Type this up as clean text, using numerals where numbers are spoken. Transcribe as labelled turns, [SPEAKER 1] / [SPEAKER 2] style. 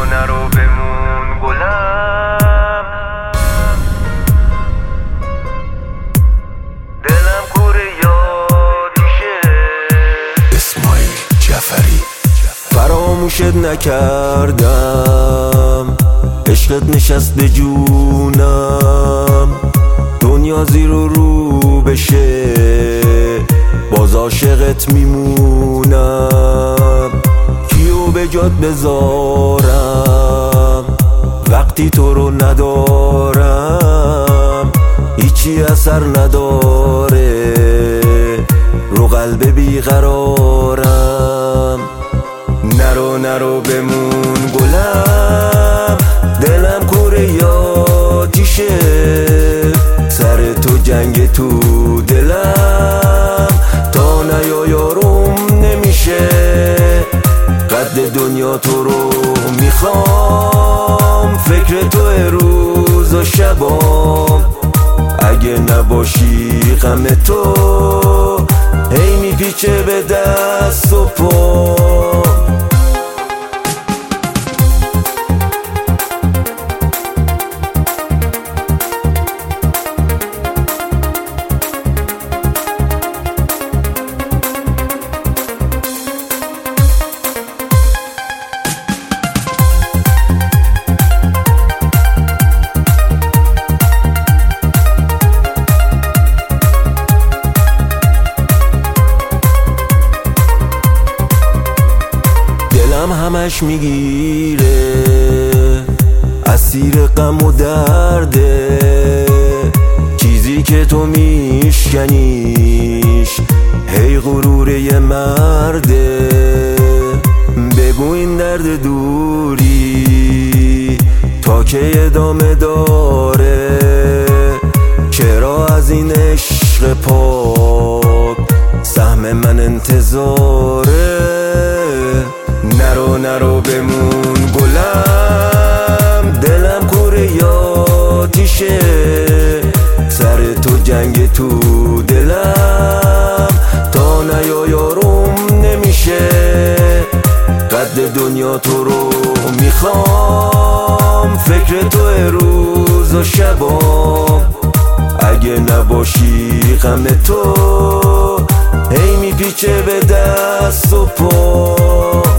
[SPEAKER 1] نرو بمون گلم، دلم کوره یادیشه.
[SPEAKER 2] اسماعیل جعفری.
[SPEAKER 3] فراموشت نکردم، عشقت نشست به جونم. دنیا زیر و رو بشه باز عاشقت میمونم. کیو به جات بذارم وقتی تو رو ندارم؟ هیچی اثر نداره رو قلب بیقرارم. نرو بمون گلم، دلم کوره یادیشه. سر تو جنگ تو دلم، تا نیا یاروم نمیشه. قد دنیا تو رو میخوام، فکر تو روز و شبام. اگه نباشی غم تو هی میپیچه به دست و پا. دلم همش میگیره، اسیر غم و درده. چیزی که تو میشکنیش هی غرور یه مرده. بگو این درد دوری تا که ادامه داره؟ چرا از این عشق پاک سهم من انتظاره؟ نرو بمون گلم، دلم کوره یادیشه. سر تو جنگ تو دلم، تا نیا یاروم نمیشه. قد دنیا تو رو میخوام، فکر تو روز و شبام. اگه نباشی غم تو هی میپیچه به دست و پا.